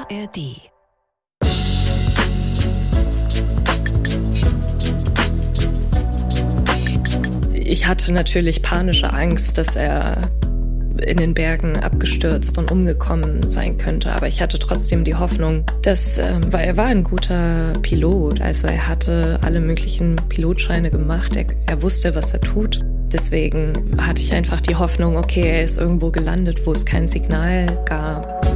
ARD. Ich hatte natürlich panische Angst, dass er in den Bergen abgestürzt und umgekommen sein könnte. Aber ich hatte trotzdem die Hoffnung, dass, weil er war ein guter Pilot, also er hatte alle möglichen Pilotscheine gemacht, er wusste, was er tut. Deswegen hatte ich einfach die Hoffnung, okay, er ist irgendwo gelandet, wo es kein Signal gab.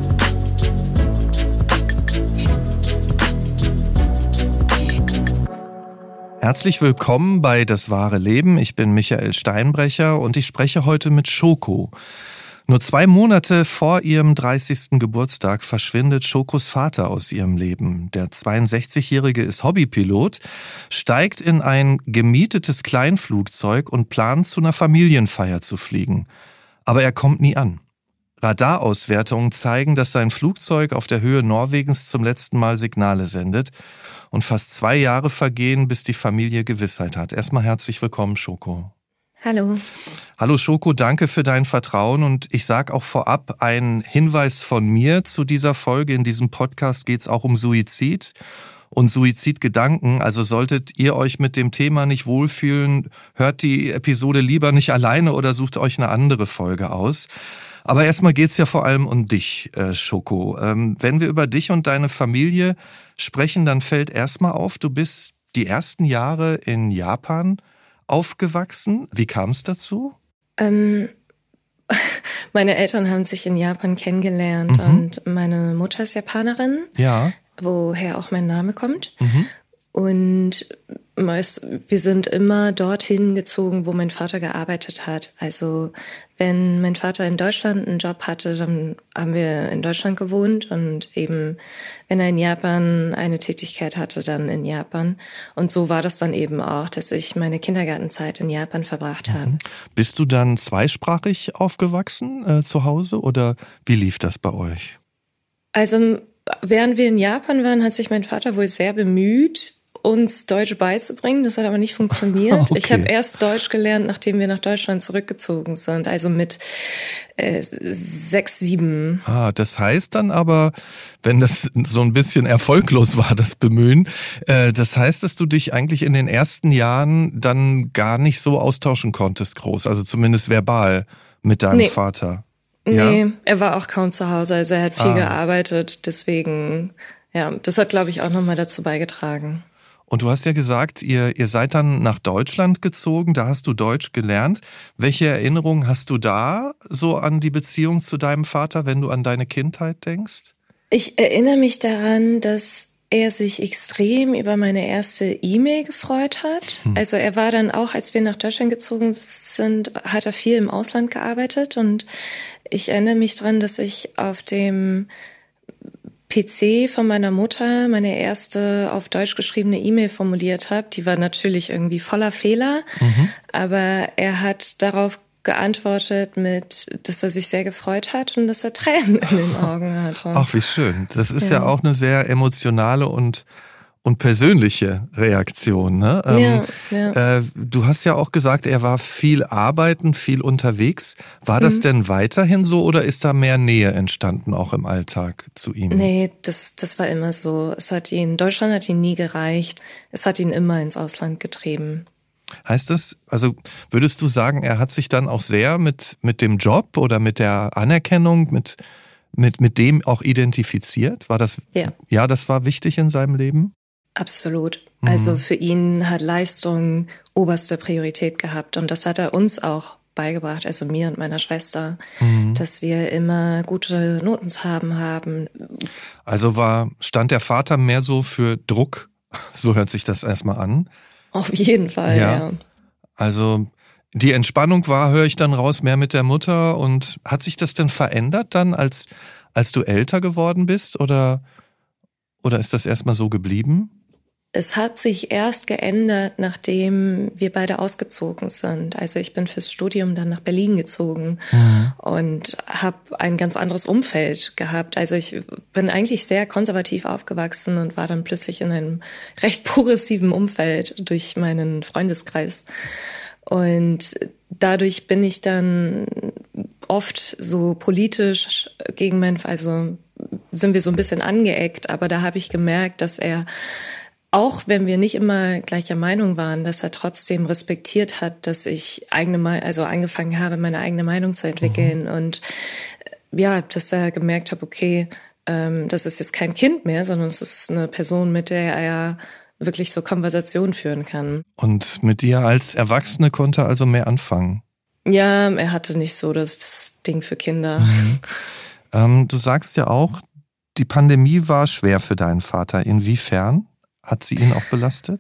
Herzlich willkommen bei Das wahre Leben. Ich bin Michael Steinbrecher und ich spreche heute mit Schoko. Nur 2 Monate vor ihrem 30. Geburtstag verschwindet Schokos Vater aus ihrem Leben. Der 62-Jährige ist Hobbypilot, steigt in ein gemietetes Kleinflugzeug und plant, zu einer Familienfeier zu fliegen. Aber er kommt nie an. Radarauswertungen zeigen, dass sein Flugzeug auf der Höhe Norwegens zum letzten Mal Signale sendet. Und fast 2 Jahre vergehen, bis die Familie Gewissheit hat. Erstmal herzlich willkommen, Schoko. Hallo. Hallo Schoko, danke für dein Vertrauen und ich sage auch vorab einen Hinweis von mir zu dieser Folge. In diesem Podcast geht es auch um Suizid und Suizidgedanken. Also solltet ihr euch mit dem Thema nicht wohlfühlen, hört die Episode lieber nicht alleine oder sucht euch eine andere Folge aus. Aber erstmal geht's ja vor allem um dich, Schoko. Wenn wir über dich und deine Familie sprechen, dann fällt erstmal auf, du bist die ersten Jahre in Japan aufgewachsen. Wie kam es dazu? Meine Eltern haben sich in Japan kennengelernt und meine Mutter ist Japanerin, Ja. Woher auch mein Name kommt. Und wir sind immer dorthin gezogen, wo mein Vater gearbeitet hat. Also wenn mein Vater in Deutschland einen Job hatte, dann haben wir in Deutschland gewohnt und eben, wenn er in Japan eine Tätigkeit hatte, dann in Japan. Und so war das dann eben auch, dass ich meine Kindergartenzeit in Japan verbracht habe. Bist du dann zweisprachig aufgewachsen zu Hause oder wie lief das bei euch? Also während wir in Japan waren, hat sich mein Vater wohl sehr bemüht, uns Deutsch beizubringen. Das hat aber nicht funktioniert. Okay. Ich habe erst Deutsch gelernt, nachdem wir nach Deutschland zurückgezogen sind, also mit 6, 7. Das heißt dann aber, wenn das so ein bisschen erfolglos war, das Bemühen, das heißt, dass du dich eigentlich in den ersten Jahren dann gar nicht so austauschen konntest groß, also zumindest verbal mit deinem Vater. Ja? Nee, er war auch kaum zu Hause, also er hat viel gearbeitet, deswegen, ja, das hat, glaube ich, auch nochmal dazu beigetragen. Und du hast ja gesagt, ihr seid dann nach Deutschland gezogen, da hast du Deutsch gelernt. Welche Erinnerungen hast du da so an die Beziehung zu deinem Vater, wenn du an deine Kindheit denkst? Ich erinnere mich daran, dass er sich extrem über meine erste E-Mail gefreut hat. Also er war dann auch, als wir nach Deutschland gezogen sind, hat er viel im Ausland gearbeitet und ich erinnere mich daran, dass ich auf dem PC von meiner Mutter meine erste auf Deutsch geschriebene E-Mail formuliert habe. Die war natürlich irgendwie voller Fehler, aber er hat darauf geantwortet dass er sich sehr gefreut hat und dass er Tränen in den Augen hatte. Ach, wie schön. Das ist ja auch eine sehr emotionale und persönliche Reaktion, ne? Ja. Du hast ja auch gesagt, er war viel arbeiten, viel unterwegs. War das denn weiterhin so oder ist da mehr Nähe entstanden, auch im Alltag zu ihm? Nee, das war immer so. Deutschland hat ihn nie gereicht. Es hat ihn immer ins Ausland getrieben. Heißt das, also würdest du sagen, er hat sich dann auch sehr mit dem Job oder mit der Anerkennung, mit dem auch identifiziert? War das, ja, das war wichtig in seinem Leben? Absolut. Also für ihn hat Leistung oberste Priorität gehabt und das hat er uns auch beigebracht, also mir und meiner Schwester, dass wir immer gute Noten zu haben. Also stand der Vater mehr so für Druck? So hört sich das erstmal an. Auf jeden Fall, ja. Also die Entspannung war, höre ich dann raus, mehr mit der Mutter. Und hat sich das denn verändert dann, als du älter geworden bist? Oder ist das erstmal so geblieben? Es hat sich erst geändert, nachdem wir beide ausgezogen sind. Also ich bin fürs Studium dann nach Berlin gezogen und habe ein ganz anderes Umfeld gehabt. Also ich bin eigentlich sehr konservativ aufgewachsen und war dann plötzlich in einem recht progressiven Umfeld durch meinen Freundeskreis. Und dadurch bin ich dann oft so politisch sind wir so ein bisschen angeeckt, aber da habe ich gemerkt, dass er, auch wenn wir nicht immer gleicher Meinung waren, dass er trotzdem respektiert hat, dass ich angefangen habe, meine eigene Meinung zu entwickeln und ja, dass er gemerkt hat, okay, das ist jetzt kein Kind mehr, sondern es ist eine Person, mit der er wirklich so Konversationen führen kann. Und mit dir als Erwachsene konnte er also mehr anfangen? Ja, er hatte nicht so das Ding für Kinder. Du sagst ja auch, die Pandemie war schwer für deinen Vater. Inwiefern? Hat sie ihn auch belastet?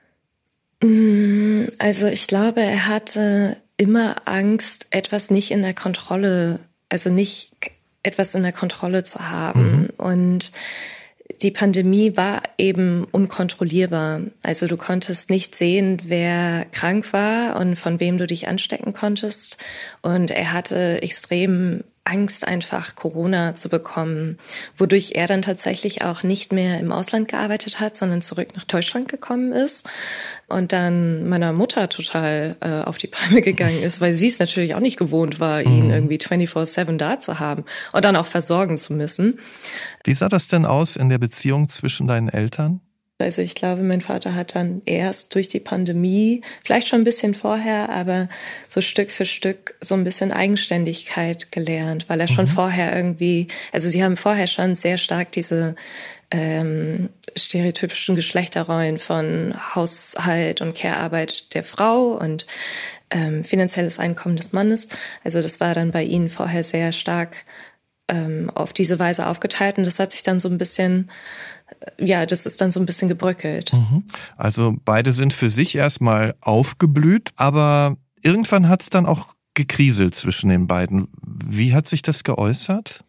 Also ich glaube, er hatte immer Angst, etwas nicht in der Kontrolle, also nicht etwas in der Kontrolle zu haben. Und die Pandemie war eben unkontrollierbar. Also du konntest nicht sehen, wer krank war und von wem du dich anstecken konntest. Und er hatte extrem Angst, einfach Corona zu bekommen, wodurch er dann tatsächlich auch nicht mehr im Ausland gearbeitet hat, sondern zurück nach Deutschland gekommen ist und dann meiner Mutter total auf die Palme gegangen ist, weil sie es natürlich auch nicht gewohnt war, ihn irgendwie 24/7 da zu haben und dann auch versorgen zu müssen. Wie sah das denn aus in der Beziehung zwischen deinen Eltern? Also ich glaube, mein Vater hat dann erst durch die Pandemie, vielleicht schon ein bisschen vorher, aber so Stück für Stück so ein bisschen Eigenständigkeit gelernt, weil er schon vorher irgendwie, also sie haben vorher schon sehr stark diese stereotypischen Geschlechterrollen von Haushalt und Care-Arbeit der Frau und finanzielles Einkommen des Mannes. Also das war dann bei ihnen vorher sehr stark auf diese Weise aufgeteilt und das hat sich dann so ein bisschen, das ist dann so ein bisschen gebröckelt. Also beide sind für sich erstmal aufgeblüht, aber irgendwann hat es dann auch gekriselt zwischen den beiden. Wie hat sich das geäußert?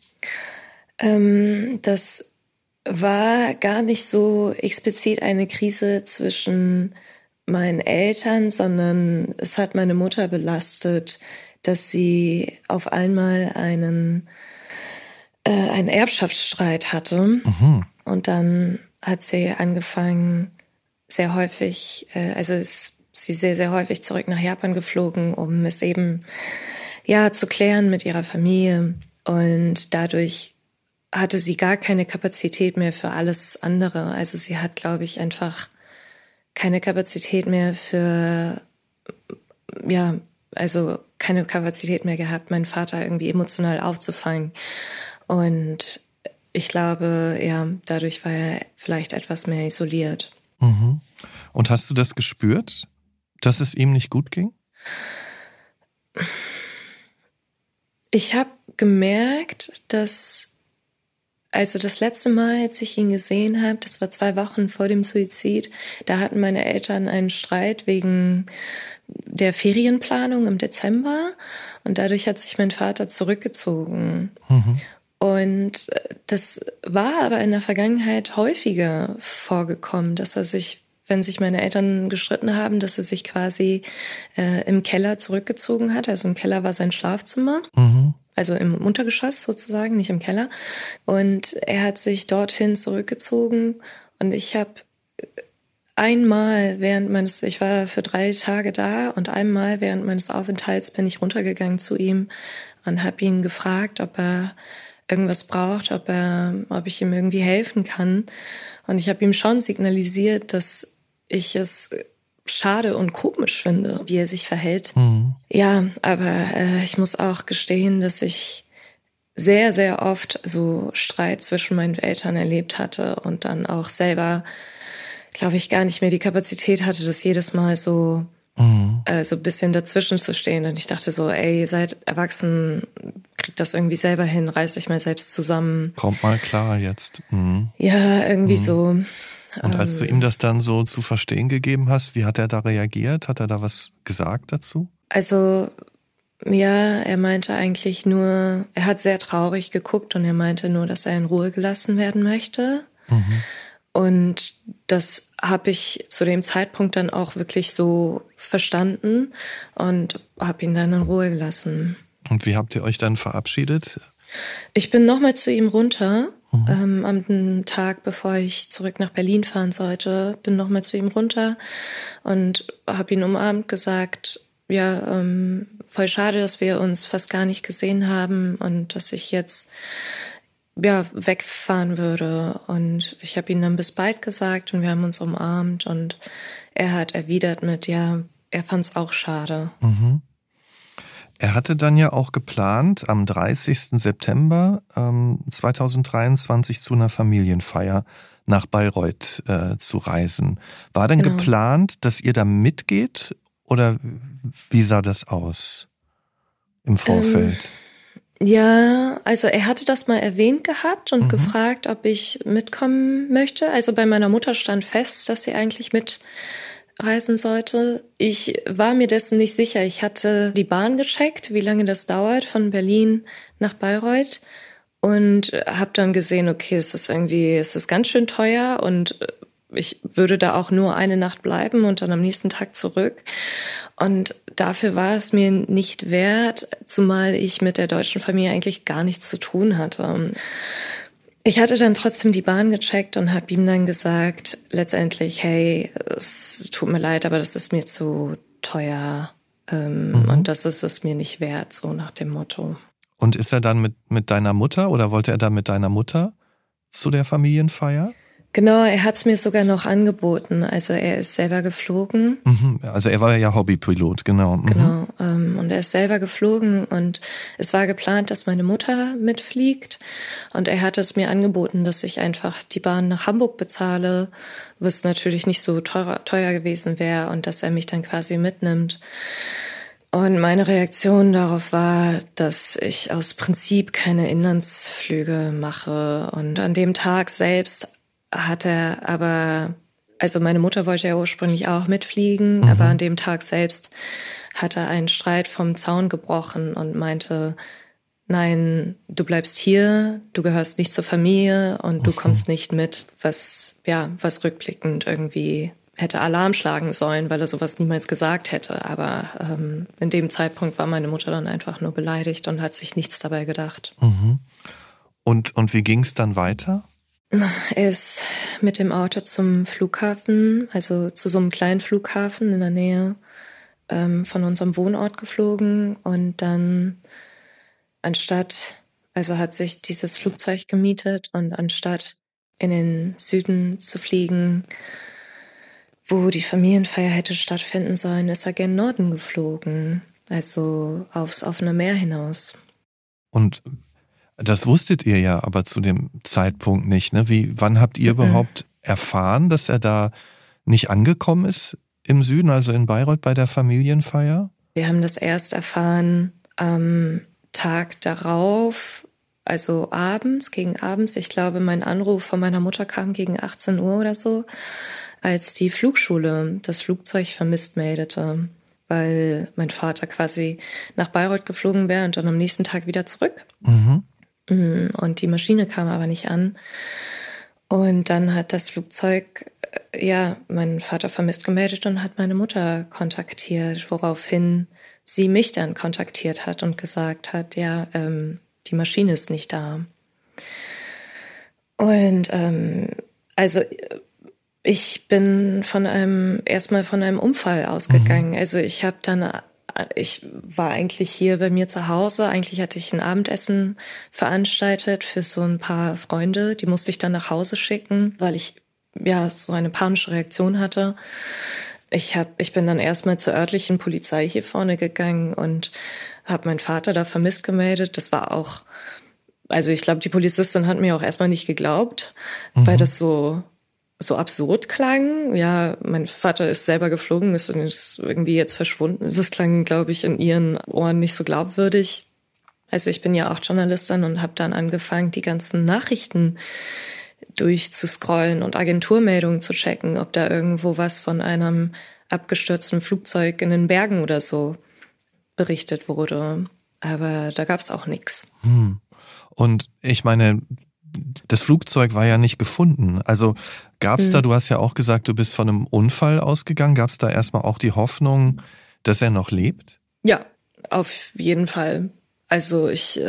Das war gar nicht so explizit eine Krise zwischen meinen Eltern, sondern es hat meine Mutter belastet, dass sie auf einmal einen Erbschaftsstreit hatte. Und dann hat sie angefangen, sehr häufig, sie sehr, sehr häufig zurück nach Japan geflogen, um es eben, zu klären mit ihrer Familie. Und dadurch hatte sie gar keine Kapazität mehr für alles andere. Also sie hat, glaube ich, einfach keine Kapazität mehr keine Kapazität mehr gehabt, meinen Vater irgendwie emotional aufzufangen. Und ich glaube, dadurch war er vielleicht etwas mehr isoliert. Und hast du das gespürt, dass es ihm nicht gut ging? Ich habe gemerkt, dass, also das letzte Mal, als ich ihn gesehen habe, das war 2 Wochen vor dem Suizid, da hatten meine Eltern einen Streit wegen der Ferienplanung im Dezember und dadurch hat sich mein Vater zurückgezogen. Und das war aber in der Vergangenheit häufiger vorgekommen, dass er sich, wenn sich meine Eltern gestritten haben, dass er sich quasi im Keller zurückgezogen hat. Also im Keller war sein Schlafzimmer, also im Untergeschoss sozusagen, nicht im Keller. Und er hat sich dorthin zurückgezogen und ich habe einmal ich war für 3 Tage da und einmal während meines Aufenthalts bin ich runtergegangen zu ihm und habe ihn gefragt, ob er irgendwas braucht, ob ich ihm irgendwie helfen kann. Und ich habe ihm schon signalisiert, dass ich es schade und komisch finde, wie er sich verhält. Ja, aber ich muss auch gestehen, dass ich sehr, sehr oft so Streit zwischen meinen Eltern erlebt hatte und dann auch selber, glaube ich, gar nicht mehr die Kapazität hatte, das jedes Mal so ein bisschen dazwischen zu stehen. Und ich dachte so, ey, ihr seid erwachsen, kriegt das irgendwie selber hin, reißt euch mal selbst zusammen. Kommt mal klar jetzt. Ja, irgendwie so. Und als du ihm das dann so zu verstehen gegeben hast, wie hat er da reagiert? Hat er da was gesagt dazu? Also, ja, er meinte eigentlich nur, er hat sehr traurig geguckt und er meinte nur, dass er in Ruhe gelassen werden möchte. Und das habe ich zu dem Zeitpunkt dann auch wirklich so verstanden und habe ihn dann in Ruhe gelassen. Und wie habt ihr euch dann verabschiedet? Ich bin nochmal zu ihm runter, am Tag, bevor ich zurück nach Berlin fahren sollte, bin nochmal zu ihm runter und habe ihn umarmt, gesagt, voll schade, dass wir uns fast gar nicht gesehen haben und dass ich jetzt wegfahren würde. Und ich habe ihm dann bis bald gesagt und wir haben uns umarmt und er hat erwidert mit, ja, er fand es auch schade. Mhm. Er hatte dann ja auch geplant, am 30. September 2023 zu einer Familienfeier nach Bayreuth zu reisen. War denn geplant, dass ihr da mitgeht oder wie sah das aus im Vorfeld? Ja, also er hatte das mal erwähnt gehabt und gefragt, ob ich mitkommen möchte. Also bei meiner Mutter stand fest, dass sie eigentlich mitreisen sollte. Ich war mir dessen nicht sicher. Ich hatte die Bahn gecheckt, wie lange das dauert von Berlin nach Bayreuth und habe dann gesehen, okay, es ist ganz schön teuer und ich würde da auch nur eine Nacht bleiben und dann am nächsten Tag zurück. Und dafür war es mir nicht wert, zumal ich mit der deutschen Familie eigentlich gar nichts zu tun hatte. Ich hatte dann trotzdem die Bahn gecheckt und habe ihm dann gesagt, letztendlich, hey, es tut mir leid, aber das ist mir zu teuer und das ist es mir nicht wert, so nach dem Motto. Und ist er dann mit deiner Mutter oder wollte er dann mit deiner Mutter zu der Familienfeier? Genau, er hat es mir sogar noch angeboten. Also er ist selber geflogen. Also er war ja Hobbypilot, genau. Genau, und er ist selber geflogen und es war geplant, dass meine Mutter mitfliegt. Und er hat es mir angeboten, dass ich einfach die Bahn nach Hamburg bezahle, was natürlich nicht so teuer gewesen wäre und dass er mich dann quasi mitnimmt. Und meine Reaktion darauf war, dass ich aus Prinzip keine Inlandsflüge mache. Und an dem Tag selbst hat er aber, also meine Mutter wollte ja ursprünglich auch mitfliegen, aber an dem Tag selbst hat er einen Streit vom Zaun gebrochen und meinte, nein, du bleibst hier, du gehörst nicht zur Familie und du kommst nicht mit, was rückblickend irgendwie hätte Alarm schlagen sollen, weil er sowas niemals gesagt hätte. Aber in dem Zeitpunkt war meine Mutter dann einfach nur beleidigt und hat sich nichts dabei gedacht. Und wie ging es dann weiter? Er ist mit dem Auto zum Flughafen, also zu so einem kleinen Flughafen in der Nähe von unserem Wohnort geflogen und dann hat sich dieses Flugzeug gemietet und anstatt in den Süden zu fliegen, wo die Familienfeier hätte stattfinden sollen, ist er gen Norden geflogen, also aufs offene Meer hinaus. Und das wusstet ihr ja aber zu dem Zeitpunkt nicht, ne? Wann habt ihr überhaupt erfahren, dass er da nicht angekommen ist im Süden, also in Bayreuth bei der Familienfeier? Wir haben das erst erfahren am Tag darauf, also gegen abends. Ich glaube, mein Anruf von meiner Mutter kam gegen 18 Uhr oder so, als die Flugschule das Flugzeug vermisst meldete, weil mein Vater quasi nach Bayreuth geflogen wäre und dann am nächsten Tag wieder zurück. Und die Maschine kam aber nicht an. Und dann hat das Flugzeug, meinen Vater vermisst gemeldet und hat meine Mutter kontaktiert, woraufhin sie mich dann kontaktiert hat und gesagt hat, die Maschine ist nicht da. Und ich bin erstmal von einem Unfall ausgegangen. Also ich war eigentlich hier bei mir zu Hause. Eigentlich hatte ich ein Abendessen veranstaltet für so ein paar Freunde. Die musste ich dann nach Hause schicken, weil ich so eine panische Reaktion hatte. Ich bin dann erstmal zur örtlichen Polizei hier vorne gegangen und habe meinen Vater da vermisst gemeldet. Das war auch, also ich glaube, die Polizistin hat mir auch erstmal nicht geglaubt, weil das so absurd klang. Ja, mein Vater ist selber geflogen, ist irgendwie jetzt verschwunden. Das klang, glaube ich, in ihren Ohren nicht so glaubwürdig. Also ich bin ja auch Journalistin und habe dann angefangen, die ganzen Nachrichten durchzuscrollen und Agenturmeldungen zu checken, ob da irgendwo was von einem abgestürzten Flugzeug in den Bergen oder so berichtet wurde. Aber da gab's auch nichts. Und ich meine, das Flugzeug war ja nicht gefunden. Also gab's da, du hast ja auch gesagt, du bist von einem Unfall ausgegangen, gab's da erstmal auch die Hoffnung, dass er noch lebt? Ja, auf jeden Fall. Also ich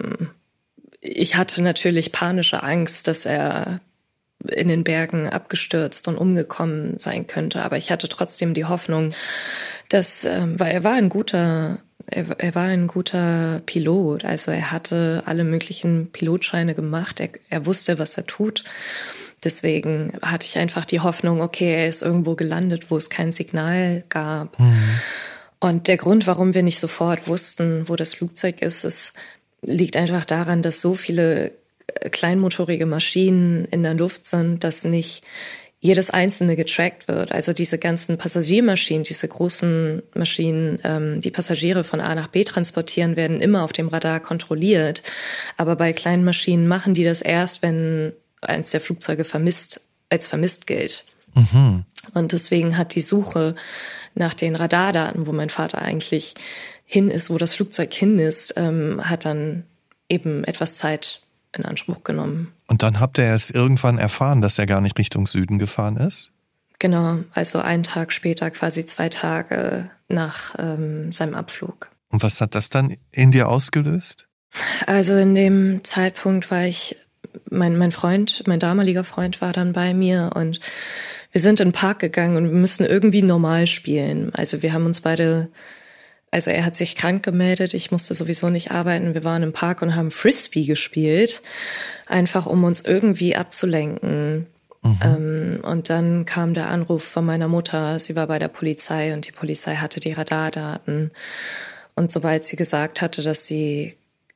hatte natürlich panische Angst, dass er in den Bergen abgestürzt und umgekommen sein könnte. Aber ich hatte trotzdem die Hoffnung, dass, weil er war ein guter er war ein guter Pilot. Also er hatte alle möglichen Pilotscheine gemacht. Er wusste, was er tut. Deswegen hatte ich einfach die Hoffnung, okay, er ist irgendwo gelandet, wo es kein Signal gab. Und der Grund, warum wir nicht sofort wussten, wo das Flugzeug ist, liegt einfach daran, dass so viele kleinmotorige Maschinen in der Luft sind, dass nicht jedes einzelne getrackt wird. Also diese ganzen Passagiermaschinen, diese großen Maschinen, die Passagiere von A nach B transportieren, werden immer auf dem Radar kontrolliert. Aber bei kleinen Maschinen machen die das erst, wenn eins der Flugzeuge als vermisst gilt. Und deswegen hat die Suche nach den Radardaten, wo mein Vater eigentlich hin ist, wo das Flugzeug hin ist, hat dann eben etwas Zeit in Anspruch genommen. Und dann habt ihr erst irgendwann erfahren, dass er gar nicht Richtung Süden gefahren ist? Genau, also einen Tag später, quasi 2 Tage nach seinem Abflug. Und was hat das dann in dir ausgelöst? Also in dem Zeitpunkt war mein damaliger Freund war dann bei mir und wir sind in den Park gegangen und wir müssen irgendwie normal spielen. Also wir haben uns beide, also er hat sich krank gemeldet, ich musste sowieso nicht arbeiten. Wir waren im Park und haben Frisbee gespielt, einfach um uns irgendwie abzulenken. Und dann kam der Anruf von meiner Mutter, sie war bei der Polizei und die Polizei hatte die Radardaten. Und sobald sie gesagt hatte, dass die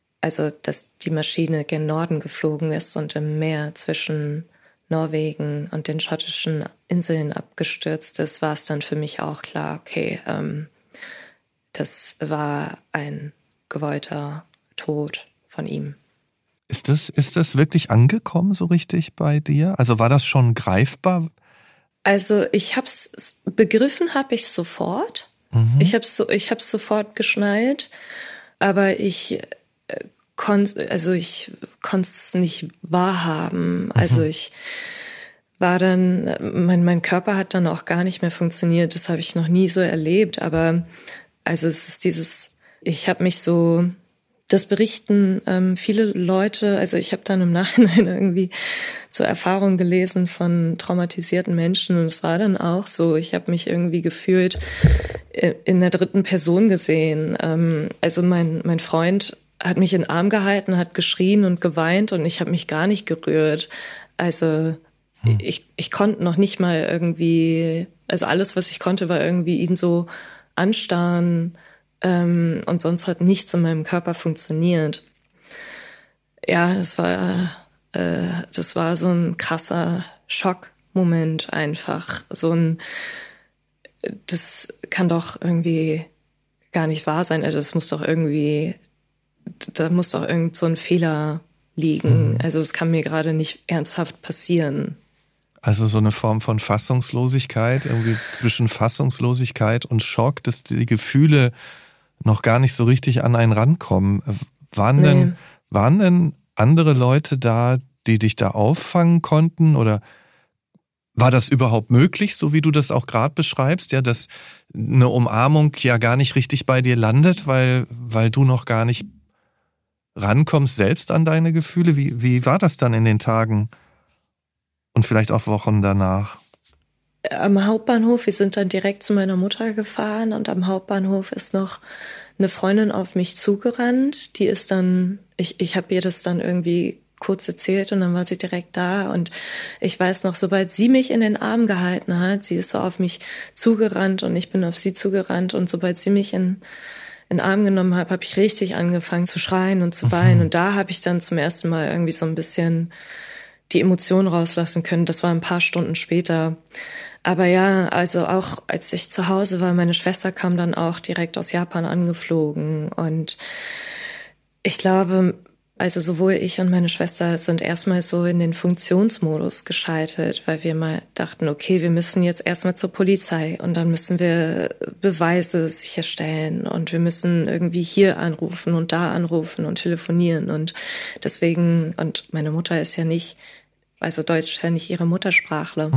Maschine gen Norden geflogen ist und im Meer zwischen Norwegen und den schottischen Inseln abgestürzt ist, war es dann für mich auch klar, okay, das war ein gewollter Tod von ihm. Ist das wirklich angekommen so richtig bei dir? Also war das schon greifbar? Also begriffen habe ich sofort. Ich hab's sofort geschnallt, aber ich konnte es nicht wahrhaben. Also ich war dann, mein Körper hat dann auch gar nicht mehr funktioniert. Das habe ich noch nie so erlebt. Aber also es ist das berichten viele Leute, also ich habe dann im Nachhinein irgendwie so Erfahrungen gelesen von traumatisierten Menschen und es war dann auch so, ich habe mich irgendwie gefühlt in der 3. Person gesehen. Also mein Freund hat mich in den Arm gehalten, hat geschrien und geweint und ich habe mich gar nicht gerührt. Also ich konnte noch nicht mal irgendwie, also alles, was ich konnte, war irgendwie ihn so anstarren. Und sonst hat nichts in meinem Körper funktioniert. Ja, das war so ein krasser Schockmoment einfach. Das kann doch irgendwie gar nicht wahr sein. Also da muss doch irgend so ein Fehler liegen. Also es kann mir gerade nicht ernsthaft passieren. Also so eine Form von Fassungslosigkeit, irgendwie zwischen Fassungslosigkeit und Schock, dass die Gefühle noch gar nicht so richtig an einen rankommen. Waren denn andere Leute da, die dich da auffangen konnten? Oder war das überhaupt möglich, so wie du das auch gerade beschreibst, ja, dass eine Umarmung ja gar nicht richtig bei dir landet, weil du noch gar nicht rankommst selbst an deine Gefühle? Wie war das dann in den Tagen und vielleicht auch Wochen danach? Am Hauptbahnhof, wir sind dann direkt zu meiner Mutter gefahren und am Hauptbahnhof ist noch eine Freundin auf mich zugerannt. Die ist dann, ich habe ihr das dann irgendwie kurz erzählt und dann war sie direkt da und ich weiß noch, sobald sie mich in den Arm gehalten hat, sie ist so auf mich zugerannt und ich bin auf sie zugerannt und sobald sie mich in den Arm genommen hat, habe ich richtig angefangen zu schreien und zu weinen und da habe ich dann zum ersten Mal irgendwie so ein bisschen die Emotionen rauslassen können. Das war ein paar Stunden später. Aber ja, also auch als ich zu Hause war, meine Schwester kam dann auch direkt aus Japan angeflogen. Und ich glaube, also sowohl ich und meine Schwester sind erstmal so in den Funktionsmodus geschaltet, weil wir mal dachten, okay, wir müssen jetzt erstmal zur Polizei und dann müssen wir Beweise sicherstellen und wir müssen irgendwie hier anrufen und da anrufen und telefonieren und deswegen, und meine Mutter ist ja nicht, also Deutsch ist ja nicht ihre Muttersprachler.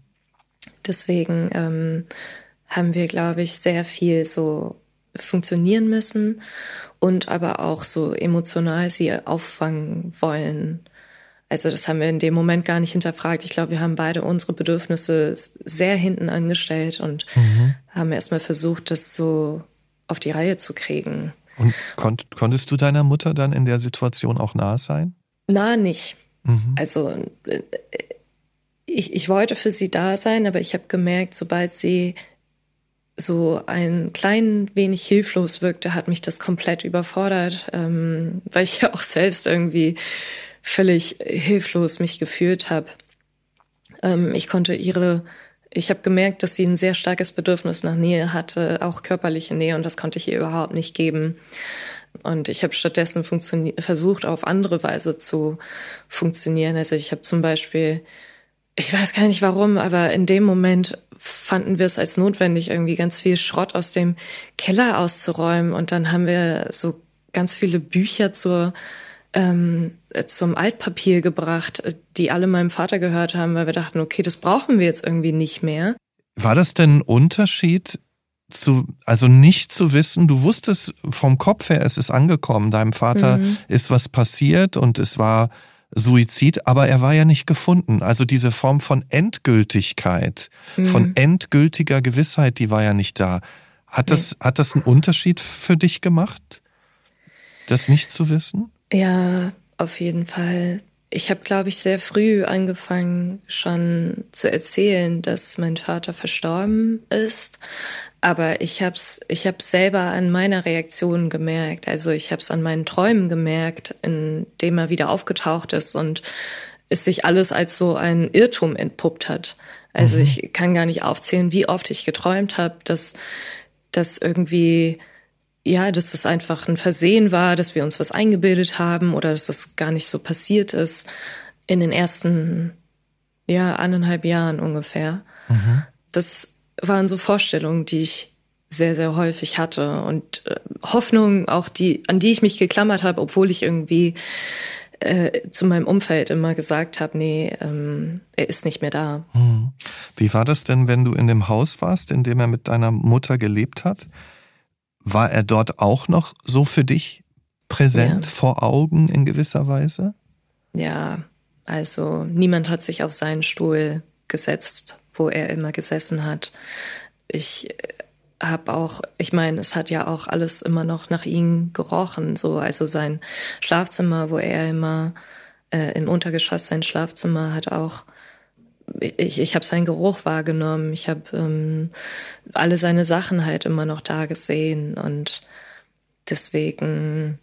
Deswegen haben wir, glaube ich, sehr viel so funktionieren müssen und aber auch so emotional sie auffangen wollen. Also das haben wir in dem Moment gar nicht hinterfragt. Ich glaube, wir haben beide unsere Bedürfnisse sehr hinten angestellt und haben erstmal versucht, das so auf die Reihe zu kriegen. Und konntest du deiner Mutter dann in der Situation auch nahe sein? Na, nicht. Also ich wollte für sie da sein, aber ich habe gemerkt, sobald sie so ein klein wenig hilflos wirkte, hat mich das komplett überfordert, weil ich ja auch selbst irgendwie völlig hilflos mich gefühlt habe. Ich habe gemerkt, dass sie ein sehr starkes Bedürfnis nach Nähe hatte, auch körperliche Nähe, und das konnte ich ihr überhaupt nicht geben. Und ich habe stattdessen versucht, auf andere Weise zu funktionieren. Also ich habe zum Beispiel, ich weiß gar nicht warum, aber in dem Moment fanden wir es als notwendig, irgendwie ganz viel Schrott aus dem Keller auszuräumen. Und dann haben wir so ganz viele Bücher zum Altpapier gebracht, die alle meinem Vater gehört haben, weil wir dachten, okay, das brauchen wir jetzt irgendwie nicht mehr. War das denn ein Unterschied, also nicht zu wissen, du wusstest vom Kopf her, es ist angekommen, deinem Vater ist was passiert und es war Suizid, aber er war ja nicht gefunden. Also diese Form von Endgültigkeit, von endgültiger Gewissheit, die war ja nicht da. Hat das einen Unterschied für dich gemacht, das nicht zu wissen? Ja, auf jeden Fall. Ich habe, glaube ich, sehr früh angefangen, schon zu erzählen, dass mein Vater verstorben ist. Aber ich hab's selber an meiner Reaktion gemerkt. Also ich habe es an meinen Träumen gemerkt, in dem er wieder aufgetaucht ist und es sich alles als so ein Irrtum entpuppt hat. Also ich kann gar nicht aufzählen, wie oft ich geträumt habe, dass irgendwie, ja, dass das einfach ein Versehen war, dass wir uns was eingebildet haben oder dass das gar nicht so passiert ist. In den ersten, 1,5 Jahren ungefähr. Das waren so Vorstellungen, die ich sehr, sehr häufig hatte und Hoffnungen auch, an die ich mich geklammert habe, obwohl ich irgendwie zu meinem Umfeld immer gesagt habe, nee, er ist nicht mehr da. Wie war das denn, wenn du in dem Haus warst, in dem er mit deiner Mutter gelebt hat? War er dort auch noch so für dich präsent, vor Augen in gewisser Weise? Ja, also niemand hat sich auf seinen Stuhl gesetzt, wo er immer gesessen hat. Ich meine, es hat ja auch alles immer noch nach ihm gerochen, so, also sein Schlafzimmer, wo er immer im Untergeschoss sein Schlafzimmer hat auch, ich habe seinen Geruch wahrgenommen, ich habe alle seine Sachen halt immer noch da gesehen und deswegen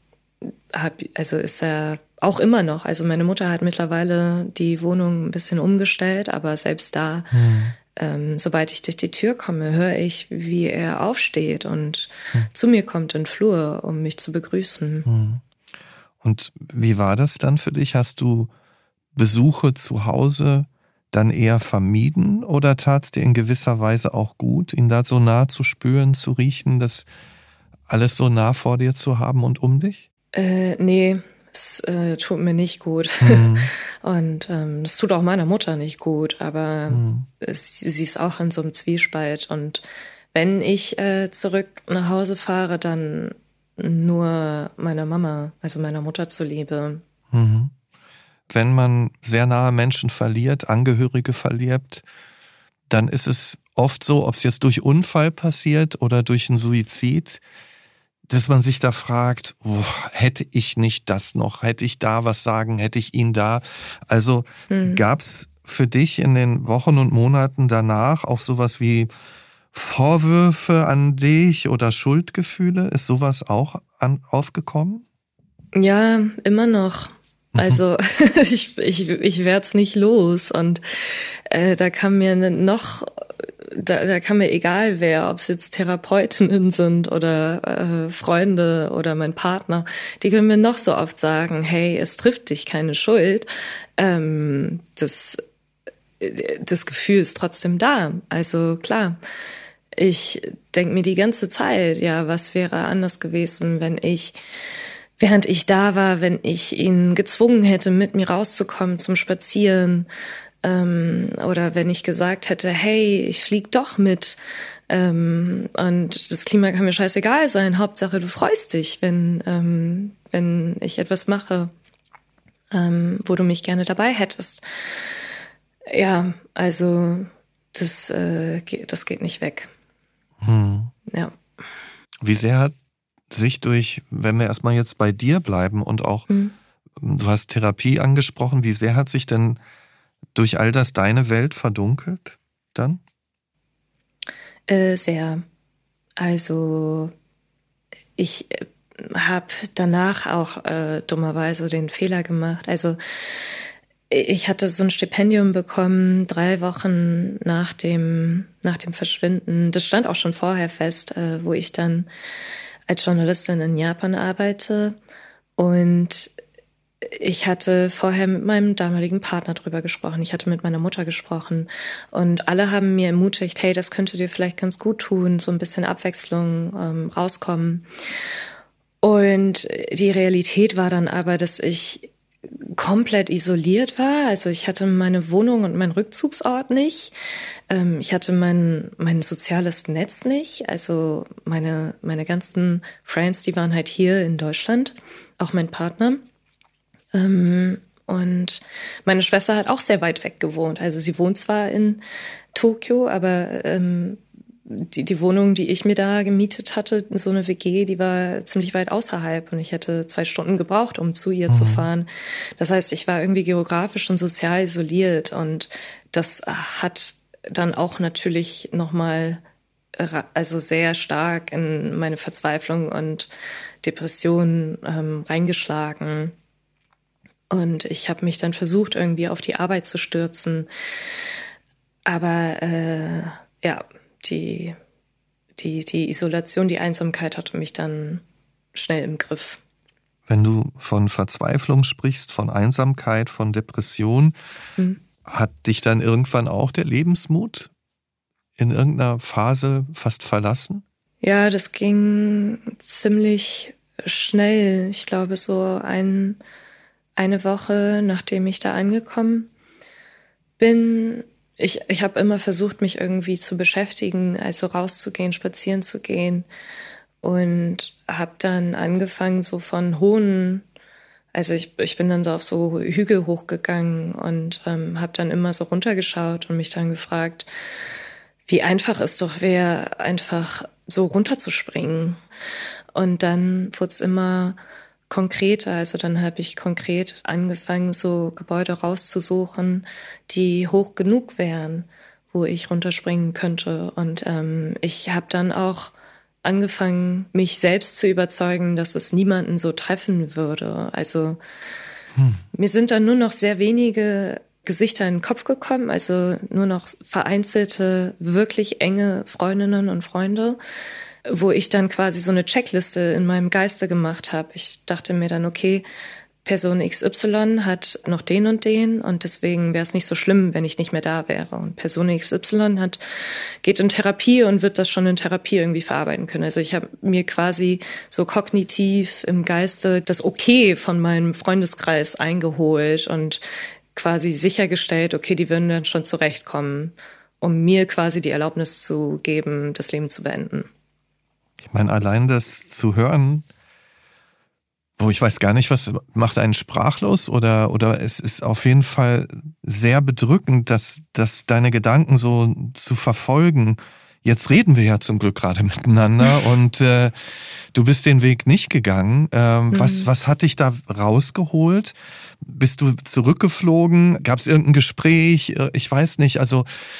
ist er auch immer noch, also meine Mutter hat mittlerweile die Wohnung ein bisschen umgestellt, aber selbst da, sobald ich durch die Tür komme, höre ich, wie er aufsteht und zu mir kommt in den Flur, um mich zu begrüßen. Und wie war das dann für dich? Hast du Besuche zu Hause dann eher vermieden oder tat es dir in gewisser Weise auch gut, ihn da so nah zu spüren, zu riechen, das alles so nah vor dir zu haben und um dich? Nee, es tut mir nicht gut. Und es tut auch meiner Mutter nicht gut, aber sie ist auch in so einem Zwiespalt. Und wenn ich zurück nach Hause fahre, dann nur meiner Mama, also meiner Mutter zuliebe. Wenn man sehr nahe Menschen verliert, Angehörige verliert, dann ist es oft so, ob es jetzt durch Unfall passiert oder durch einen Suizid, dass man sich da fragt, hätte ich nicht das noch, hätte ich da was sagen, hätte ich ihn da. Also gab's für dich in den Wochen und Monaten danach auch sowas wie Vorwürfe an dich oder Schuldgefühle? Ist sowas auch aufgekommen? Ja, immer noch. Also ich werd's nicht los und da kann mir egal wer, ob es jetzt Therapeutinnen sind oder Freunde oder mein Partner, die können mir noch so oft sagen, hey, es trifft dich keine Schuld. Das Gefühl ist trotzdem da. Also klar, ich denke mir die ganze Zeit, ja, was wäre anders gewesen, während ich da war, wenn ich ihn gezwungen hätte, mit mir rauszukommen zum Spazieren, oder wenn ich gesagt hätte, hey, ich flieg doch mit, und das Klima kann mir scheißegal sein, Hauptsache du freust dich, wenn ich etwas mache, wo du mich gerne dabei hättest. Ja, also das geht nicht weg. Ja. Wie sehr hat sich wenn wir erstmal jetzt bei dir bleiben und auch, du hast Therapie angesprochen, wie sehr hat sich denn durch all das deine Welt verdunkelt dann? Sehr. Also ich habe danach auch dummerweise den Fehler gemacht. Also ich hatte so ein Stipendium bekommen, 3 Wochen nach dem Verschwinden. Das stand auch schon vorher fest, wo ich dann als Journalistin in Japan arbeite. Und ich hatte vorher mit meinem damaligen Partner drüber gesprochen. Ich hatte mit meiner Mutter gesprochen. Und alle haben mir ermutigt, hey, das könnte dir vielleicht ganz gut tun, so ein bisschen Abwechslung, rauskommen. Und die Realität war dann aber, dass ich komplett isoliert war. Also ich hatte meine Wohnung und meinen Rückzugsort nicht. Ich hatte mein soziales Netz nicht. Also meine ganzen Friends, die waren halt hier in Deutschland. Auch mein Partner. Und meine Schwester hat auch sehr weit weg gewohnt. Also sie wohnt zwar in Tokio, aber die Wohnung, die ich mir da gemietet hatte, so eine WG, die war ziemlich weit außerhalb und ich hätte 2 Stunden gebraucht, um zu ihr zu fahren. Das heißt, ich war irgendwie geografisch und sozial isoliert und das hat dann auch natürlich nochmal also sehr stark in meine Verzweiflung und Depression reingeschlagen. Und ich habe mich dann versucht, irgendwie auf die Arbeit zu stürzen. Aber ja, die Isolation, die Einsamkeit hatte mich dann schnell im Griff. Wenn du von Verzweiflung sprichst, von Einsamkeit, von Depression, hat dich dann irgendwann auch der Lebensmut in irgendeiner Phase fast verlassen? Ja, das ging ziemlich schnell. Ich glaube, so eine Woche, nachdem ich da angekommen bin. Ich habe immer versucht, mich irgendwie zu beschäftigen, also rauszugehen, spazieren zu gehen und habe dann angefangen so von also ich bin dann so auf so Hügel hochgegangen und habe dann immer so runtergeschaut und mich dann gefragt, wie einfach es doch wäre, einfach so runterzuspringen. Und dann wurde es immer konkreter, also dann habe ich konkret angefangen, so Gebäude rauszusuchen, die hoch genug wären, wo ich runterspringen könnte. Und ich habe dann auch angefangen, mich selbst zu überzeugen, dass es niemanden so treffen würde. Also mir sind dann nur noch sehr wenige Gesichter in den Kopf gekommen, also nur noch vereinzelte, wirklich enge Freundinnen und Freunde, wo ich dann quasi so eine Checkliste in meinem Geiste gemacht habe. Ich dachte mir dann, okay, Person XY hat noch den und deswegen wäre es nicht so schlimm, wenn ich nicht mehr da wäre. Und Person XY geht in Therapie und wird das schon in Therapie irgendwie verarbeiten können. Also ich habe mir quasi so kognitiv im Geiste das Okay von meinem Freundeskreis eingeholt und quasi sichergestellt, okay, die würden dann schon zurechtkommen, um mir quasi die Erlaubnis zu geben, das Leben zu beenden. Ich meine, allein das zu hören, wo ich weiß gar nicht, was macht einen sprachlos oder es ist auf jeden Fall sehr bedrückend, dass deine Gedanken so zu verfolgen. Jetzt reden wir ja zum Glück gerade miteinander und du bist den Weg nicht gegangen. Was hat dich da rausgeholt? Bist du zurückgeflogen? Gab es irgendein Gespräch? Ich weiß nicht, also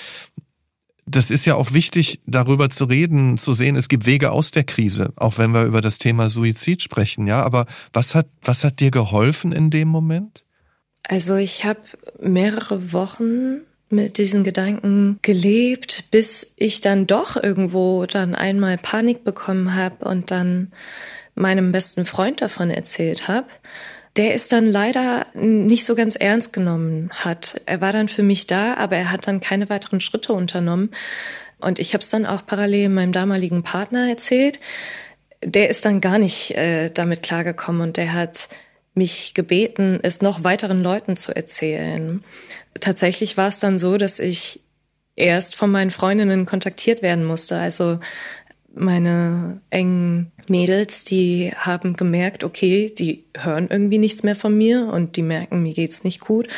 das ist ja auch wichtig, darüber zu reden, zu sehen, es gibt Wege aus der Krise, auch wenn wir über das Thema Suizid sprechen, ja. Aber was hat dir geholfen in dem Moment? Also ich habe mehrere Wochen mit diesen Gedanken gelebt, bis ich dann doch irgendwo dann einmal Panik bekommen habe und dann meinem besten Freund davon erzählt habe. Der es dann leider nicht so ganz ernst genommen hat. Er war dann für mich da, aber er hat dann keine weiteren Schritte unternommen. Und ich habe es dann auch parallel meinem damaligen Partner erzählt. Der ist dann gar nicht damit klargekommen und der hat mich gebeten, es noch weiteren Leuten zu erzählen. Tatsächlich war es dann so, dass ich erst von meinen Freundinnen kontaktiert werden musste. Also meine engen Mädels, die haben gemerkt, okay, die hören irgendwie nichts mehr von mir und die merken, mir geht's nicht gut.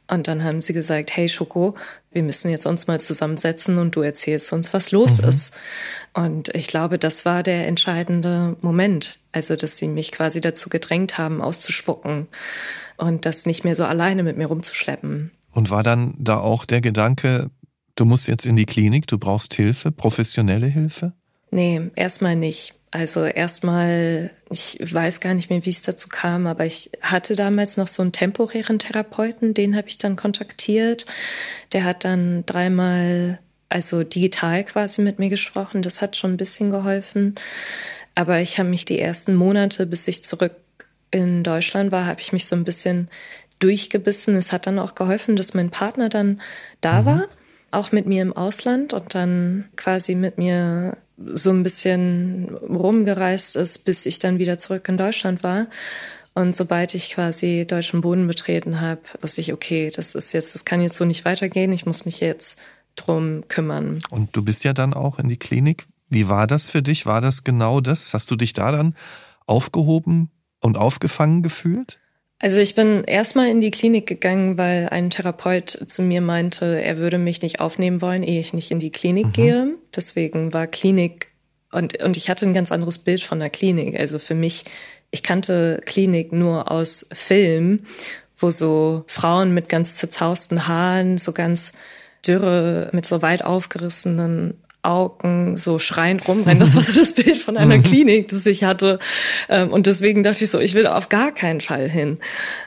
Und dann haben sie gesagt, hey Schoko, wir müssen jetzt uns mal zusammensetzen und du erzählst uns, was los ist. Und ich glaube, das war der entscheidende Moment. Also, dass sie mich quasi dazu gedrängt haben, auszuspucken und das nicht mehr so alleine mit mir rumzuschleppen. Und war dann da auch der Gedanke, du musst jetzt in die Klinik, du brauchst Hilfe, professionelle Hilfe? Nee, erstmal nicht. Also erstmal, ich weiß gar nicht mehr, wie es dazu kam, aber ich hatte damals noch so einen temporären Therapeuten, den habe ich dann kontaktiert. Der hat dann 3-mal, also digital quasi mit mir gesprochen. Das hat schon ein bisschen geholfen. Aber ich habe mich die ersten Monate, bis ich zurück in Deutschland war, habe ich mich so ein bisschen durchgebissen. Es hat dann auch geholfen, dass mein Partner dann da war, auch mit mir im Ausland und dann quasi mit mir so ein bisschen rumgereist ist, bis ich dann wieder zurück in Deutschland war. Und sobald ich quasi deutschen Boden betreten habe, wusste ich, okay, das kann jetzt so nicht weitergehen. Ich muss mich jetzt drum kümmern. Und du bist ja dann auch in die Klinik. Wie war das für dich? War das genau das? Hast du dich da dann aufgehoben und aufgefangen gefühlt? Also ich bin erstmal in die Klinik gegangen, weil ein Therapeut zu mir meinte, er würde mich nicht aufnehmen wollen, ehe ich nicht in die Klinik gehe. Deswegen war Klinik, und ich hatte ein ganz anderes Bild von der Klinik. Also für mich, ich kannte Klinik nur aus Filmen, wo so Frauen mit ganz zerzausten Haaren, so ganz dürre, mit so weit aufgerissenen Augen so schreiend rumrennen. Das war so das Bild von einer Klinik, das ich hatte. Und deswegen dachte ich so, ich will auf gar keinen Fall hin.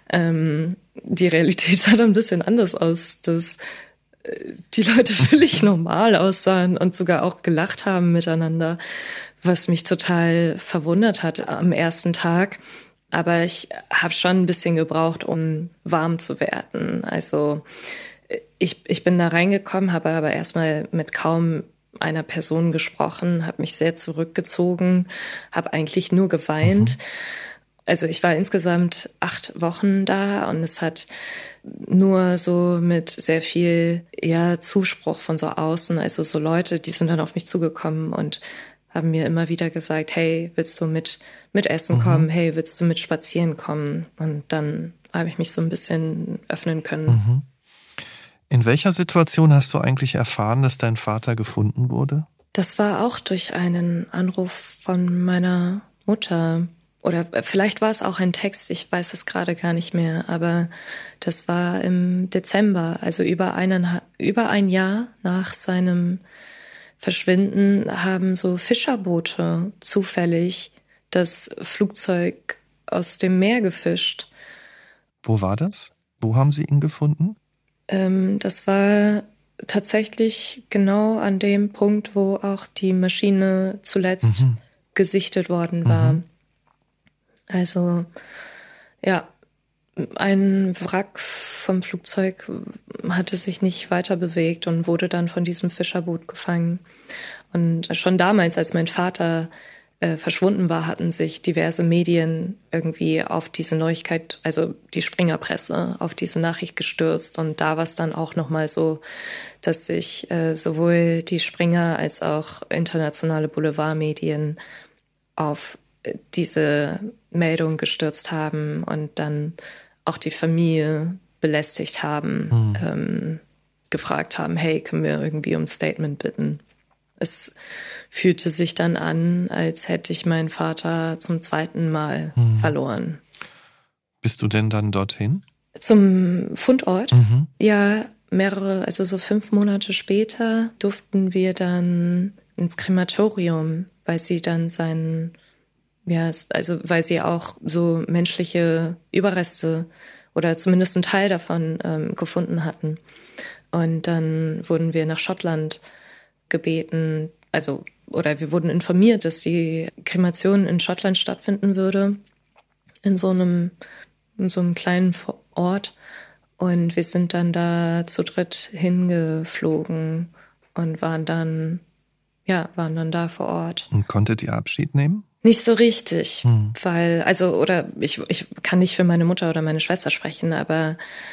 Die Realität sah dann ein bisschen anders aus, dass die Leute völlig normal aussahen und sogar auch gelacht haben miteinander, was mich total verwundert hat am ersten Tag. Aber ich habe schon ein bisschen gebraucht, um warm zu werden. Also ich bin da reingekommen, habe aber erstmal mit kaum einer Person gesprochen, habe mich sehr zurückgezogen, habe eigentlich nur geweint. Also ich war insgesamt 8 Wochen da und es hat nur so mit sehr viel Zuspruch von so außen, also so Leute, die sind dann auf mich zugekommen und haben mir immer wieder gesagt, hey, willst du mit essen kommen? Hey, willst du mit spazieren kommen? Und dann habe ich mich so ein bisschen öffnen können. In welcher Situation hast du eigentlich erfahren, dass dein Vater gefunden wurde? Das war auch durch einen Anruf von meiner Mutter. Oder vielleicht war es auch ein Text, ich weiß es gerade gar nicht mehr. Aber das war im Dezember, also über ein Jahr nach seinem Verschwinden, haben so Fischerboote zufällig das Flugzeug aus dem Meer gefischt. Wo war das? Wo haben sie ihn gefunden? Das war tatsächlich genau an dem Punkt, wo auch die Maschine zuletzt gesichtet worden war. Also ja, ein Wrack vom Flugzeug hatte sich nicht weiter bewegt und wurde dann von diesem Fischerboot gefangen. Und schon damals, als mein Vater verschwunden war, hatten sich diverse Medien irgendwie auf diese Neuigkeit, also die Springerpresse, auf diese Nachricht gestürzt. Und da war es dann auch nochmal so, dass sich sowohl die Springer als auch internationale Boulevardmedien auf diese Meldung gestürzt haben und dann auch die Familie belästigt haben, gefragt haben, hey, können wir irgendwie um ein Statement bitten? Es fühlte sich dann an, als hätte ich meinen Vater zum 2. Mal verloren. Bist du denn dann dorthin? Zum Fundort? Ja, also so 5 Monate später durften wir dann ins Krematorium, weil sie dann weil sie auch so menschliche Überreste oder zumindest einen Teil davon gefunden hatten. Und dann wurden wir nach Schottland gebeten, oder wir wurden informiert, dass die Kremation in Schottland stattfinden würde, in so einem kleinen Ort. Und wir sind dann da zu dritt hingeflogen und waren dann da vor Ort. Und konntet ihr Abschied nehmen? Nicht so richtig, weil, ich kann nicht für meine Mutter oder meine Schwester sprechen, aber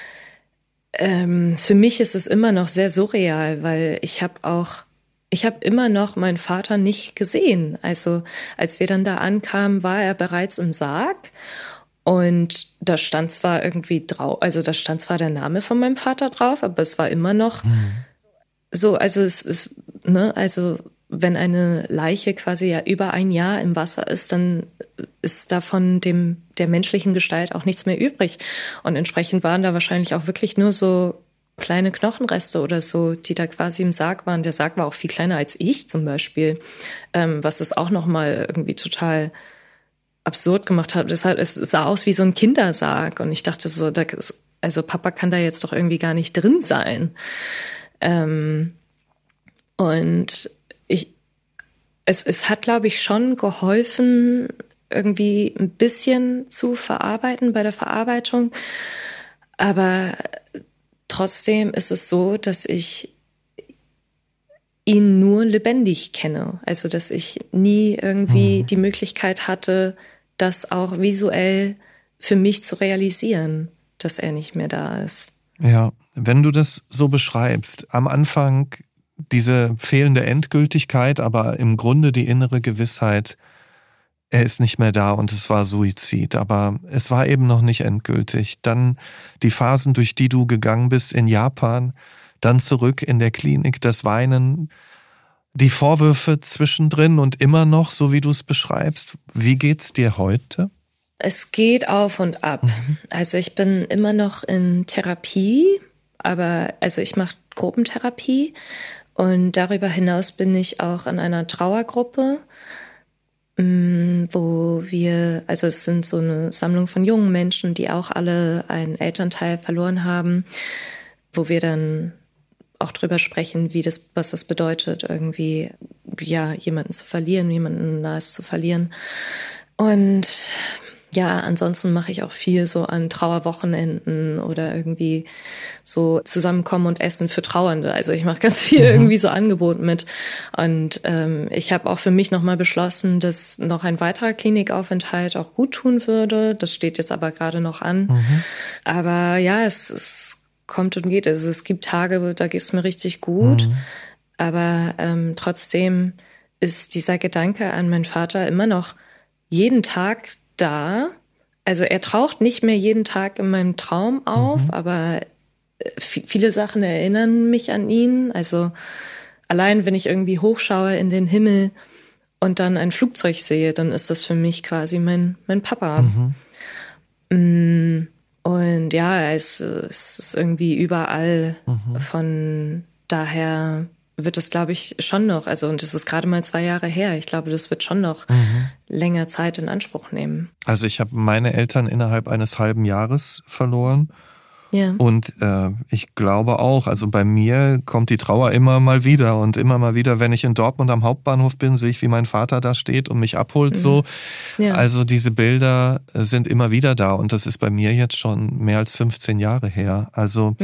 für mich ist es immer noch sehr surreal, weil ich habe immer noch meinen Vater nicht gesehen. Also als wir dann da ankamen, war er bereits im Sarg Und da stand zwar irgendwie drauf, also da stand zwar der Name von meinem Vater drauf, aber es war immer noch so, also es ist, ne, also wenn eine Leiche quasi ja über ein Jahr im Wasser ist, dann ist davon der menschlichen Gestalt auch nichts mehr übrig. Und entsprechend waren da wahrscheinlich auch wirklich nur so kleine Knochenreste oder so, die da quasi im Sarg waren. Der Sarg war auch viel kleiner als ich zum Beispiel, was es auch nochmal irgendwie total absurd gemacht hat. Deshalb, es sah aus wie so ein Kindersarg und ich dachte so, also Papa kann da jetzt doch irgendwie gar nicht drin sein. Und es hat, glaube ich, schon geholfen, irgendwie ein bisschen zu verarbeiten bei der Verarbeitung. Aber trotzdem ist es so, dass ich ihn nur lebendig kenne. Also, dass ich nie irgendwie die Möglichkeit hatte, das auch visuell für mich zu realisieren, dass er nicht mehr da ist. Ja, wenn du das so beschreibst, am Anfang diese fehlende Endgültigkeit, aber im Grunde die innere Gewissheit, er ist nicht mehr da und es war Suizid, aber es war eben noch nicht endgültig. Dann die Phasen, durch die du gegangen bist in Japan, dann zurück in der Klinik, das Weinen, die Vorwürfe zwischendrin und immer noch, so wie du es beschreibst. Wie geht's dir heute? Es geht auf und ab. Also ich bin immer noch in Therapie, aber also ich mache Gruppentherapie und darüber hinaus bin ich auch in einer Trauergruppe, wo wir, also es sind so eine Sammlung von jungen Menschen, die auch alle einen Elternteil verloren haben, wo wir dann auch drüber sprechen, was das bedeutet, irgendwie, ja, jemanden zu verlieren, jemanden Nahes zu verlieren. Und ja, ansonsten mache ich auch viel so an Trauerwochenenden oder irgendwie so Zusammenkommen und Essen für Trauernde. Also ich mache ganz viel irgendwie so Angebot mit. Und ich habe auch für mich nochmal beschlossen, dass noch ein weiterer Klinikaufenthalt auch gut tun würde. Das steht jetzt aber gerade noch an. Aber ja, es kommt und geht. Also es gibt Tage, da geht es mir richtig gut. Aber trotzdem ist dieser Gedanke an meinen Vater immer noch jeden Tag da. Also er taucht nicht mehr jeden Tag in meinem Traum auf, aber viele Sachen erinnern mich an ihn. Also allein, wenn ich irgendwie hochschaue in den Himmel und dann ein Flugzeug sehe, dann ist das für mich quasi mein Papa. Und ja, es ist irgendwie überall. Von daher wird es, glaube ich, schon noch, also und das ist gerade mal 2 Jahre her, ich glaube, das wird schon noch länger Zeit in Anspruch nehmen. Also ich habe meine Eltern innerhalb eines halben Jahres verloren. Ja. Und ich glaube auch, also bei mir kommt die Trauer immer mal wieder und immer mal wieder, wenn ich in Dortmund am Hauptbahnhof bin, sehe ich, wie mein Vater da steht und mich abholt so. Ja. Also diese Bilder sind immer wieder da und das ist bei mir jetzt schon mehr als 15 Jahre her. Also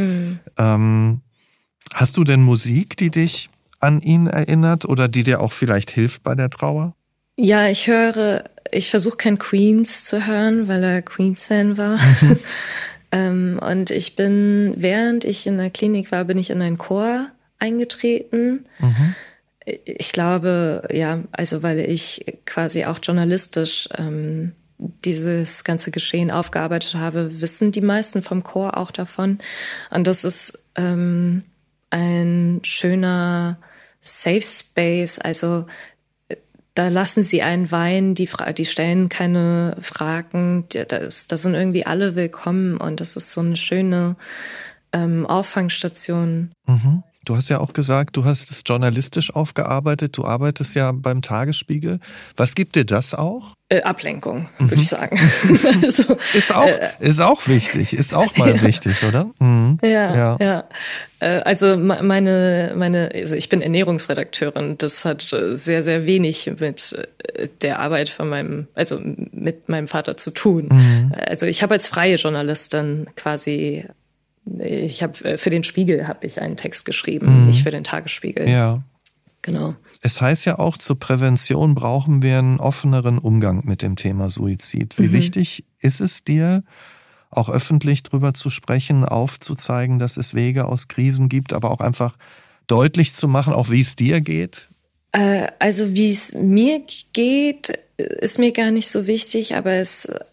hast du denn Musik, die dich an ihn erinnert oder die dir auch vielleicht hilft bei der Trauer? Ja, ich versuche kein Queens zu hören, weil er Queens-Fan war. Und während ich in der Klinik war, bin ich in einen Chor eingetreten. Ich glaube, ja, also weil ich quasi auch journalistisch dieses ganze Geschehen aufgearbeitet habe, wissen die meisten vom Chor auch davon. Und das ist ein schöner Safe Space, also da lassen sie einen weinen, die stellen keine Fragen, da sind irgendwie alle willkommen und das ist so eine schöne Auffangstation. Du hast ja auch gesagt, du hast es journalistisch aufgearbeitet, du arbeitest ja beim Tagesspiegel. Was gibt dir das auch? Ablenkung, würde ich sagen. Also, ist auch wichtig, ist auch mal wichtig, oder? Ja. Also also ich bin Ernährungsredakteurin, das hat sehr, sehr wenig mit der Arbeit mit meinem Vater zu tun. Also ich habe als freie Journalistin quasi, für den Spiegel habe ich einen Text geschrieben, nicht für den Tagesspiegel. Ja. Genau. Es heißt ja auch, zur Prävention brauchen wir einen offeneren Umgang mit dem Thema Suizid. Wie wichtig ist es dir, auch öffentlich drüber zu sprechen, aufzuzeigen, dass es Wege aus Krisen gibt, aber auch einfach deutlich zu machen, auch wie es dir geht? Also wie es mir geht, ist mir gar nicht so wichtig, aber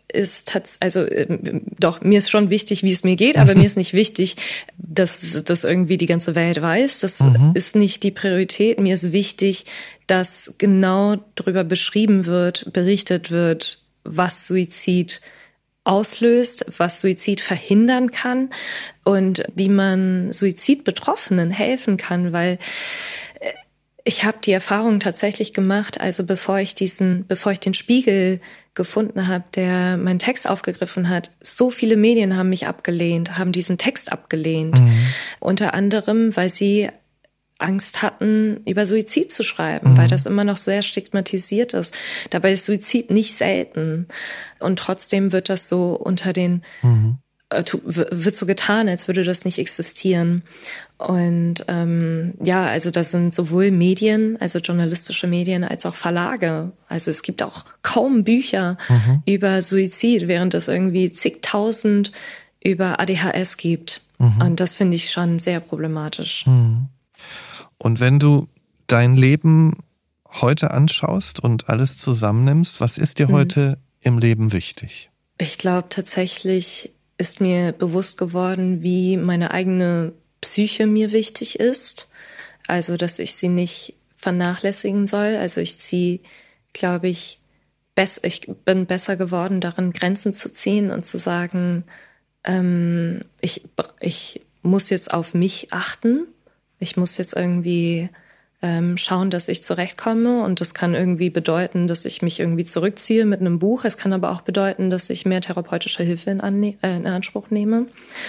mir ist schon wichtig, wie es mir geht, aber mir ist nicht wichtig, dass das irgendwie die ganze Welt weiß. Das ist nicht die Priorität. Mir ist wichtig, dass genau darüber beschrieben wird, berichtet wird, was Suizid auslöst, was Suizid verhindern kann und wie man Suizidbetroffenen helfen kann, weil ich habe die Erfahrung tatsächlich gemacht, also bevor ich den Spiegel gefunden habe, der meinen Text aufgegriffen hat, so viele Medien haben mich abgelehnt, haben diesen Text abgelehnt. Unter anderem, weil sie Angst hatten, über Suizid zu schreiben, weil das immer noch sehr stigmatisiert ist. Dabei ist Suizid nicht selten. Und trotzdem wird das so unter den wird so getan, als würde das nicht existieren. Und also das sind sowohl Medien, also journalistische Medien, als auch Verlage. Also es gibt auch kaum Bücher über Suizid, während es irgendwie zigtausend über ADHS gibt. Und das finde ich schon sehr problematisch. Und wenn du dein Leben heute anschaust und alles zusammennimmst, was ist dir heute im Leben wichtig? Ich glaube tatsächlich ist mir bewusst geworden, wie meine eigene Psyche mir wichtig ist. Also, dass ich sie nicht vernachlässigen soll. Also ich bin besser geworden, darin Grenzen zu ziehen und zu sagen, ich muss jetzt auf mich achten. Ich muss jetzt irgendwie schauen, dass ich zurechtkomme, und das kann irgendwie bedeuten, dass ich mich irgendwie zurückziehe mit einem Buch. Es kann aber auch bedeuten, dass ich mehr therapeutische Hilfe in Anspruch nehme.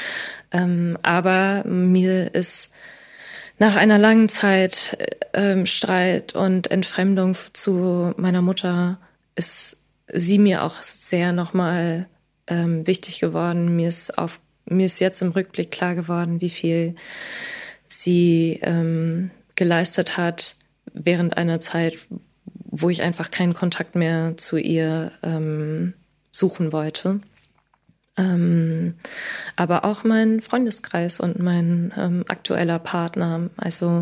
Aber mir ist nach einer langen Zeit Streit und Entfremdung zu meiner Mutter, ist sie mir auch sehr nochmal wichtig geworden. Mir ist jetzt im Rückblick klar geworden, wie viel sie geleistet hat während einer Zeit, wo ich einfach keinen Kontakt mehr zu ihr suchen wollte. Aber auch mein Freundeskreis und mein aktueller Partner. Also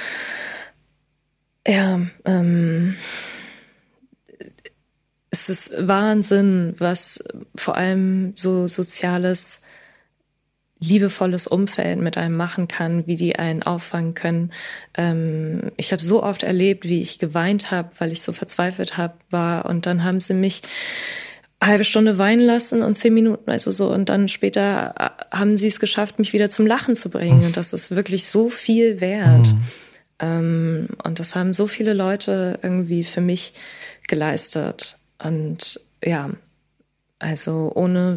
es ist Wahnsinn, was vor allem so soziales, liebevolles Umfeld mit einem machen kann, wie die einen auffangen können. Ich habe so oft erlebt, wie ich geweint habe, weil ich so verzweifelt war, und dann haben sie mich eine halbe Stunde weinen lassen und 10 Minuten, also so, und dann später haben sie es geschafft, mich wieder zum Lachen zu bringen, und das ist wirklich so viel wert. Und das haben so viele Leute irgendwie für mich geleistet, und ja, also ohne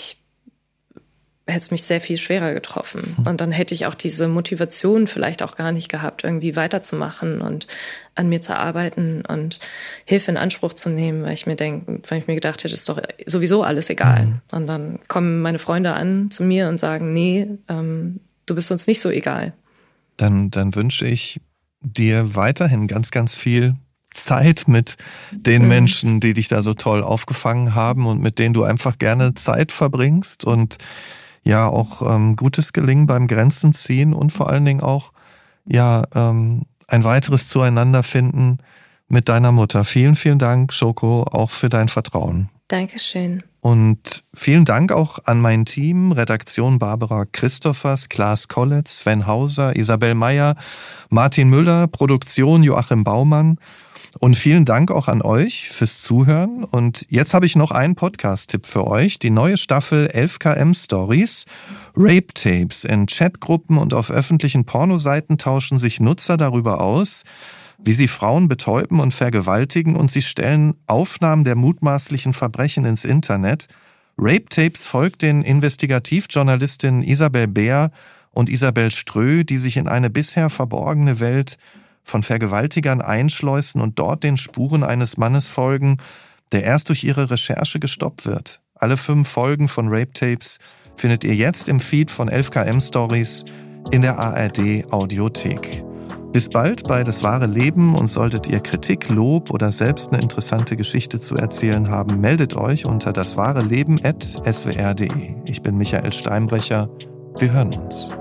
hätte es mich sehr viel schwerer getroffen. Und dann hätte ich auch diese Motivation vielleicht auch gar nicht gehabt, irgendwie weiterzumachen und an mir zu arbeiten und Hilfe in Anspruch zu nehmen, weil ich mir gedacht hätte, ist doch sowieso alles egal. Und dann kommen meine Freunde zu mir und sagen, nee, du bist uns nicht so egal. Dann wünsche ich dir weiterhin ganz, ganz viel Zeit mit den Menschen, die dich da so toll aufgefangen haben und mit denen du einfach gerne Zeit verbringst, und ja auch gutes Gelingen beim Grenzen ziehen und vor allen Dingen auch ein weiteres Zueinander finden mit deiner Mutter. Vielen, vielen Dank, Shoko, auch für dein Vertrauen. Dankeschön. Und vielen Dank auch an mein Team, Redaktion Barbara Christophers, Klaas Kolletz, Sven Hauser, Isabel Meyer, Martin Müller, Produktion Joachim Baumann. Und vielen Dank auch an euch fürs Zuhören. Und jetzt habe ich noch einen Podcast-Tipp für euch. Die neue Staffel 11KM Stories. Rape Tapes. In Chatgruppen und auf öffentlichen Pornoseiten tauschen sich Nutzer darüber aus, wie sie Frauen betäuben und vergewaltigen, und sie stellen Aufnahmen der mutmaßlichen Verbrechen ins Internet. Rape Tapes folgt den Investigativjournalistinnen Isabel Beer und Isabel Strö, die sich in eine bisher verborgene Welt von Vergewaltigern einschleusen und dort den Spuren eines Mannes folgen, der erst durch ihre Recherche gestoppt wird. Alle 5 Folgen von Rape Tapes findet ihr jetzt im Feed von 11KM Stories in der ARD Audiothek. Bis bald bei Das wahre Leben, und solltet ihr Kritik, Lob oder selbst eine interessante Geschichte zu erzählen haben, meldet euch unter daswahreleben@swr.de. Ich bin Michael Steinbrecher. Wir hören uns.